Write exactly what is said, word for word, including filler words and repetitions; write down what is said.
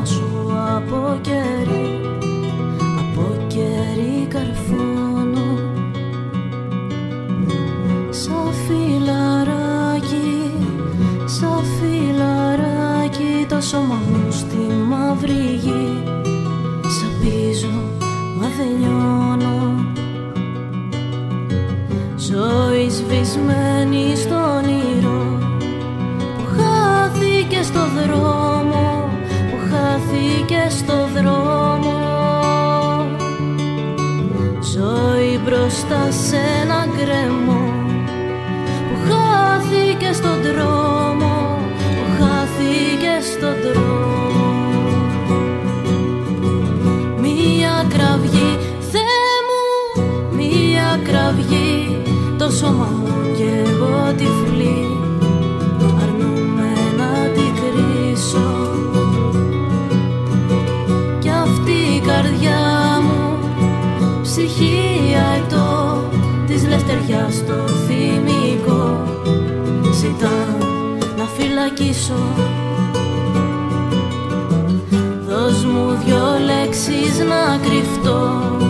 σώμα σου από κερί, από κερί καρφώνω. Σαν φιλαράκι, σαν φιλαράκι το σώμα μου στη μαύρη γη. Σαπίζω μα δεν λιώνω, ζωή σβησμένη στο όνειρο που χάθηκε στο δρόμο, που χάθηκε στο δρόμο. Ζωή μπροστά σε ένα γκρεμό που χάθηκε στον δρόμο, που χάθηκε στον δρόμο. Μία κραυγή, Θεέ μου, μία κραυγή, το σώμα μου κι εγώ τυφλή, αρνούμαι να την κρίσω. Κι αυτή η καρδιά μου, ψυχή αετό, της λευτεριάς το θυμικό, ζητά να φυλακίσω. Δώσ' μου δυο λέξεις να κρυφτώ,